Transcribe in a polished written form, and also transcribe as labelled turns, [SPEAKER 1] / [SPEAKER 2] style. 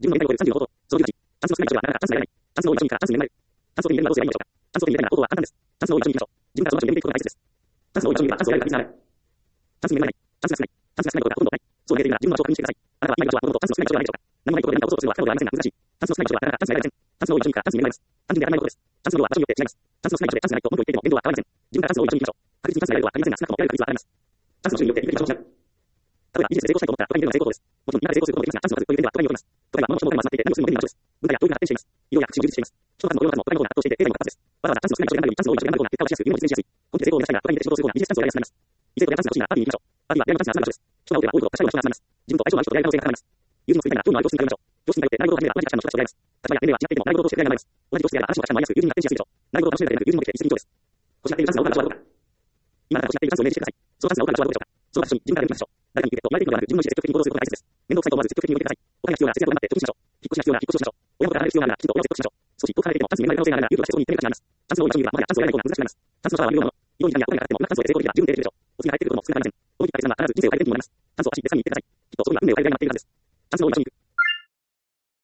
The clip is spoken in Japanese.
[SPEAKER 1] 自分の限界を超える30のこと、その時、チャンスの少ない場所はなかなかチャンスが得られない。チャンスの多い場所にからチャンスに恵まれる。チャンスを手に入れるにはどうすればいいのでしょうか。チャンスを手に入れるなら方法は簡単です。チャンスの多い場所に行きましょう。自分からその場所に向けていくことが大切です。チャンスの多い場所にはチャンスを得られる確率がある。チャンスに恵まれない。チャンスが少ない。チャンスが少ないことがほとんどない。そう見えているなら自分の場所を確認してください。あなたは今いる場所はもともとチャンスの少ない場所ではないでしょうか。何もないところで何かことをするのは不可能ではありませんが難しい。チャンスの少ない場所はなかなかチャンスが得られません。チャンスの多い場所に行くからチャンスに恵まれます。単純で当たり前のことです。チャンスの量は場所によって違います。チャンスの少ない場所でチャンスがないと文句を言っていても限度は変わりません。自分からチャンスの多い場所に行きましょう。確実にチャンスが得られるはありませんが少なくとも得られる確率は上がります。チャンスの種類によって行く場所を違う。例えばビジネスで成功したいと思ったら他にいるのは成功法です。もちろん今で成功することもできますがチャンスの数という点では他によります。例えば物の商売が集まっていて何をするにも便利な場所です。文化や教育が発展しています。医療や福祉を充実しています。人数の量の数も他の方が圧倒していて経済も活発です。わざわざチャンスの少ない場所で頑張るよりチャンスの多い場所で頑張る方が結果を出しやすく夢も実現しやすい。本気で成功を目指したいが他にいて仕事をする方がビジネスチャンスをやりやすくなります。異性とでチャンスが欲しいならパーティーに行きましょう。パーティーは出会いのチャンスが集まる場所です。人が多ければ多いほど多彩な人が集まります。自分と相性が合う人と出会いの可能性が高まります。友人と作りたいなら興味のある教室に通いましょう。教室に通って習い事を始めれば同じ価値観の人たちと出会えます。立場や年齢は違っていても習い事を通して出会いが生まれます。同じ教室であれば話も話も合いやすく友人に発展しやすいでしょう。習い事を楽しめるだけでなく友人もできて一石二鳥です。欲しがっているチャンスが多かった場所はどうか。今あなたが欲しがっているチャンスを明示してください。そのチャンスが多かった場所はどうでしょうか。その場所に自分から出てきましょう。誰かに言ってと言われているのではなく自分の意思で積極的に行動することが大切です。面倒くさいと思わず積極的に動いてください。お金が必要なら節約を頑張って得しましょう。引っ越しが必要なら引っ越しをしましょう。親元から離れる必要があるならきちんと親を説得しましょう。少し遠く離れていてもチャンスに恵まれる可能性があるなら勇気を出してそこに行ってみる価値があります。チャンスの多い場所にいればもはやチャンスを得られない方が難しくなります。チャンスの差は見るもの。異様に時間やお金がかかってもうまくチャンスを得て成功できれば十分に得れるでしょう。お次が入ってくることも少なくありません。このきっかけさんは必ず人生を変える転機になります。チャンスを走ってすぐに行ってください。きっとそこには運命を変えるだけの転機があるはずです。チャンスの多い場所に行く。